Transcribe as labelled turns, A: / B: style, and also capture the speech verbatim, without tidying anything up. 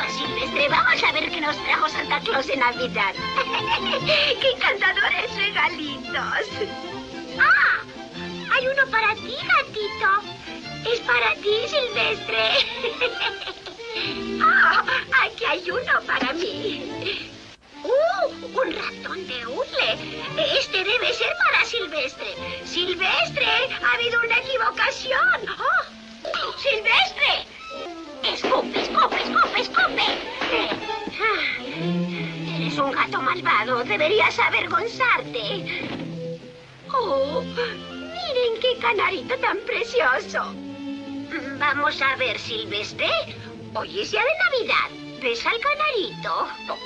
A: Silvestre, vamos a ver qué nos trajo Santa Claus de Navidad. ¡Qué encantadores regalitos! ¡Ah! Hay uno para ti, gatito. Es para ti, Silvestre. ¡Ah! Aquí hay uno para mí. ¡Uh! Un ratón de hule. Este debe ser para Silvestre. ¡Silvestre! ¡Ha habido una equivocación! ¡Oh! ¡Silvestre! ¡Escupe, escupe, escupe, escupe! Ah, eres un gato malvado. Deberías avergonzarte. ¡Oh! ¡Miren qué canarito tan precioso! Vamos a ver, Silvestre. Hoy es día de Navidad. ¿Ves al canarito?